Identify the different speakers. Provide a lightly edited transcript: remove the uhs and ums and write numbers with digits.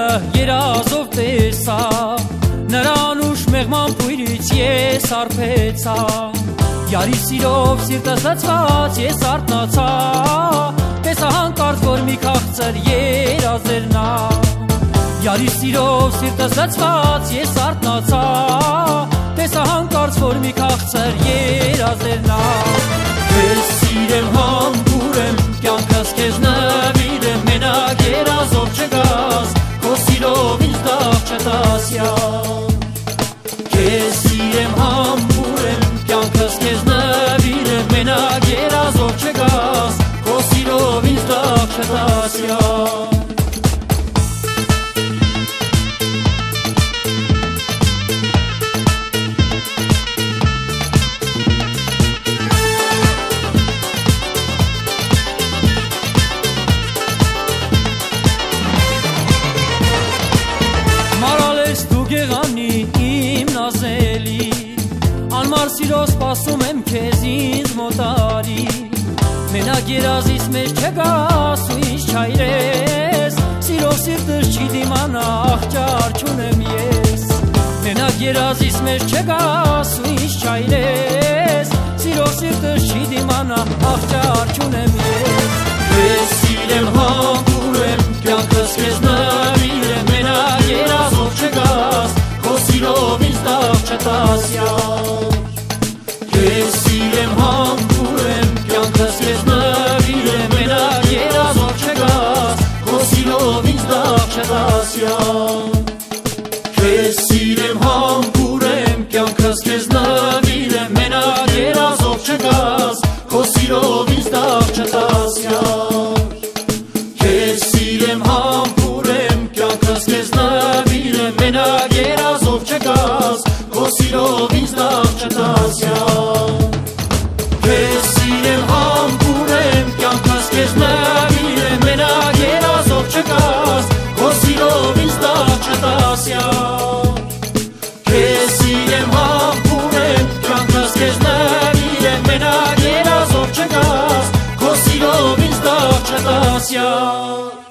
Speaker 1: երազով տեսա, նրան ուշ մեղման պույրից ես արփեցա, Յարի սիրով սիրտս լացված ես արթնացա, տեսա հանկարծ որ մի քաղցր երազ էր նա, Յարի սիրով սիրտս լացված ես արթնացա, տեսա հանկարծ որ մի քաղցր երազ էր նա, Քեզ սիրեմ համբուրեմ, կյանքս քեզ նվիրեմ, մենակ երազով չգաս, քո սիրով ինձ տաղ չտաս Քեզ սիրեմ համբուրեմ, կյանքս քեզ նվիրեմ, մենակ երազով չգաս, քո սիրով ինձ տաղ չտաս Անմար սիրո սպասում եմ քեզ ինձ մոտարի Մենակ երազից մեջ չգաս ու ինձ չայրես Սիրով սիրտս չի դիմանա աղճար չունեմ ես Մենակ երազից մեջ չգաս ու ինձ չայրես Սիրով սիրտս չի դիմանա աղճար չունեմ ես Քեզ սիրեմ համբուրեմ կյանքս քեզ նվիրեմ Մենակ երազով չգաս քո սիրով ինձ տաղ չտաս Քեզ սիրեմ համբուրեմ, կյանքս քեզ նվիրեմ, մենակ երազով չգաս, քո սիրով ինձ տաղ չտաս Քեզ սիրեմ համբուրեմ, կյանքս քեզ նվիրեմ, մենակ երազով չգաս, քո սիրով ինձ տաղ չտաս Քեզ սիրեմ համբուրեմ, կյանքս քեզ նվիրեմ, մենակ երազով չգաս, քո սիրով ինձ տաղ չտաս Քեզ սիրեմ համբուրեմ, կյանքս քեզ նվիրեմ, մենակ երազով չգաս, քո սիրով ինձ տաղ չտաս Քեզ սիրեմ համբուրեմ, կյանքս քեզ նվիրեմ, մենակ երազով չգաս, քո սիրով ինձ տաղ չտաս